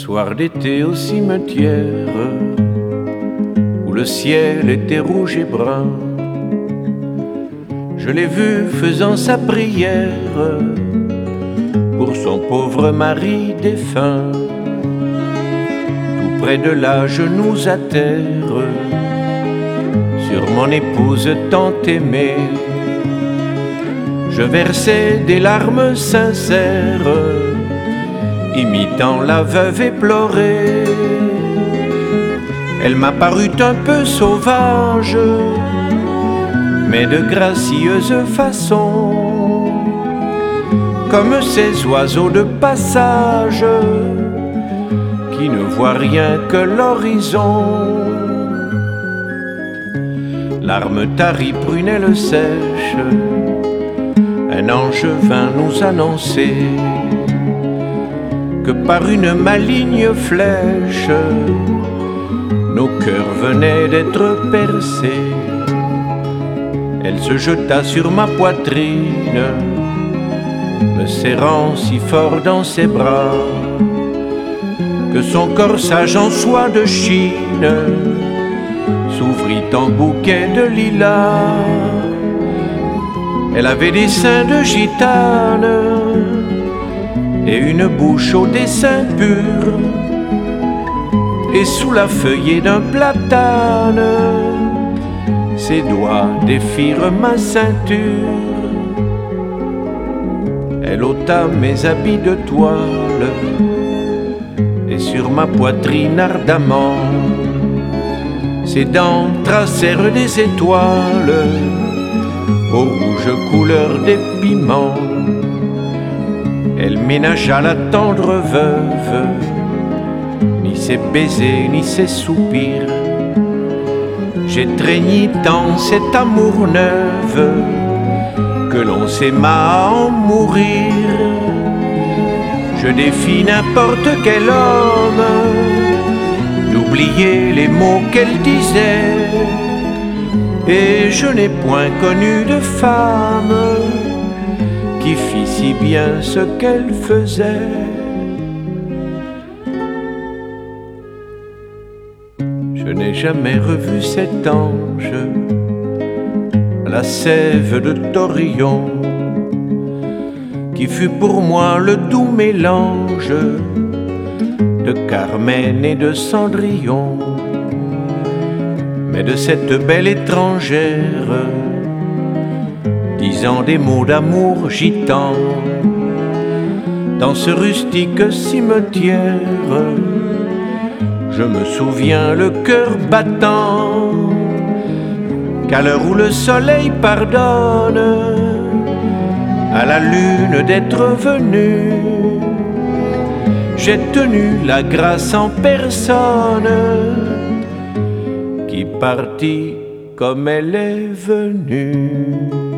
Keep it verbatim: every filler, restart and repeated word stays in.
soir d'été au cimetière, où le ciel était rouge et brun, je l'ai vu faisant sa prière pour son pauvre mari défunt. Tout près de là, genoux à terre, sur mon épouse tant aimée, je versais des larmes sincères, imitant la veuve éplorée. Elle m'a paru un peu sauvage, mais de gracieuse façon, comme ces oiseaux de passage qui ne voient rien que l'horizon. Larmes taries, prunelles sèches, un ange vint nous annoncer que par une maligne flèche, nos cœurs venaient d'être percés. Elle se jeta sur ma poitrine, me serrant si fort dans ses bras que son corsage en soie de Chine s'ouvrit en bouquet de lilas. Elle avait des seins de gitane et une bouche au dessin pur, et sous la feuillée d'un platane, ses doigts défirent ma ceinture. Elle ôta mes habits de toile et sur ma poitrine ardemment ses dents tracèrent des étoiles aux rouges couleurs des piments. Elle ménagea la tendre veuve, ni ses baisers ni ses soupirs. J'étreignis tant cet amour neuf que l'on s'aima à en mourir. Je défie n'importe quel homme d'oublier les mots qu'elle disait, et je n'ai point connu de femme qui fit si bien ce qu'elle faisait. Je n'ai jamais revu cet ange à la sève de Torillon, qui fut pour moi le doux mélange de Carmen et de Cendrillon. Mais de cette belle étrangère, disant des mots d'amour gitan, dans ce rustique cimetière, je me souviens le cœur battant, qu'à l'heure où le soleil pardonne à la lune d'être venue, j'ai tenu la grâce en personne qui partit comme elle est venue.